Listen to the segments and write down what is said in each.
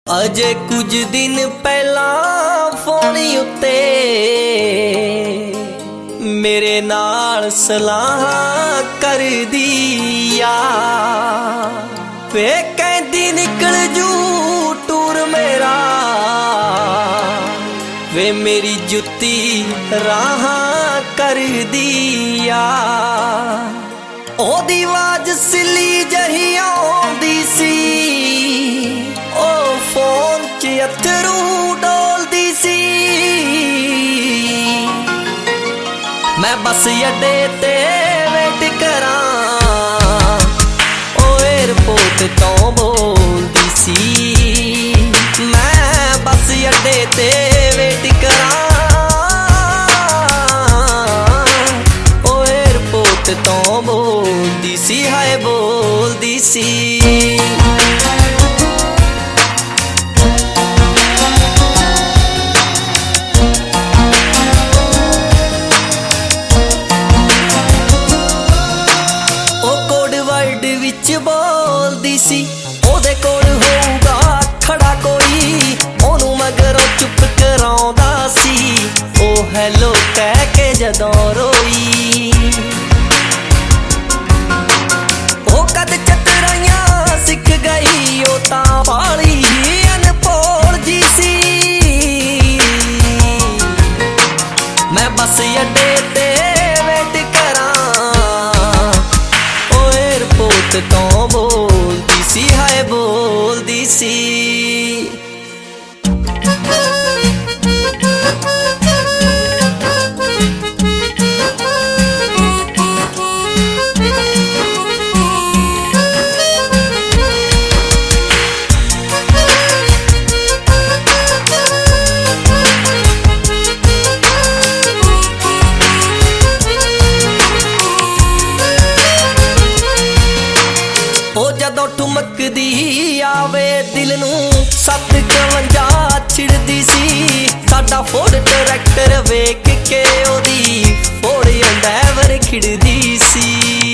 अजे कुछ दिन पहला फोन उत्ते मेरे नाल सलाह कर दिया वे कहती निकल जू टूर मेरा वे मेरी जुत्ती राह कर दिया ओदी आवाज सिली जही आउंदी सी ओ फोन च अथरू डोलदी सी मैं बस अड्डे ते वेट करा ओ एयरपोर्ट तो बोलदी सी मैं बस अड्डे ते वेट करा ओ एयरपोर्ट तो बोलदी सी हाय बोलदी सी बोलदी सी ओदे कोल होऊगा खड़ा कोई ओनू मगरों चुप कराउंदा सी ओ हैलो कह के जदों रोई ओ कद चतराइयां सिख गई ओ तां बाली अनभोल जी सी मैं बस अड्डे ते वेट करा ओ एयरपोर्ट तो बोलदी सी हाय बोलदी सी जदों ठुमकदी आवे दिल नू 752 छिड़दी सी साडा फोर्ड ट्रैक्टर वेख के ओदी फोड़ एंडेवर खिड़दी सी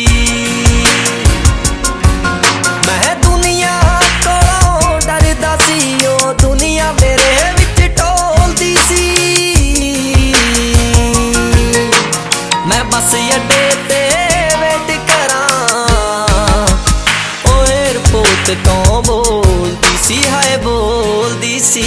मैं दुनिया कोलों डरदा सी ओ दुनिया मेरे विच टोलदी सी मैं बस अड्डे ते वेट करा तो बोलदी सी हाय बोलदी सी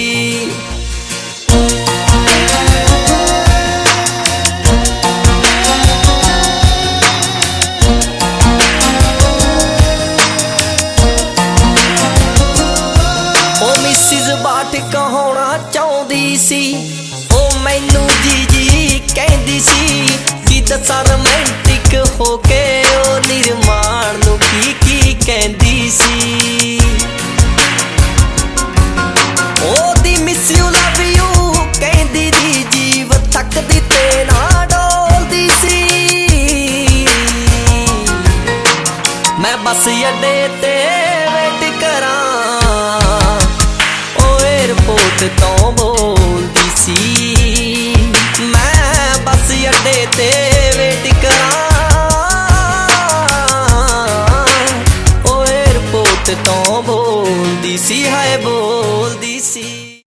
ओ मिसिस बाट कहाउणा चाहुंदी सी ओ मैनू जी जी कहंदी सी कि दसां रोमांटिक होके ओ निर्माण नू की कहंदी सी ओदी मिस यू लव यू कहंदी दी जीव थकदी ते ना डोलदी सी मैं बस अड्डे ते वेट करा ओ एयरपोर्ट तो बोलदी सी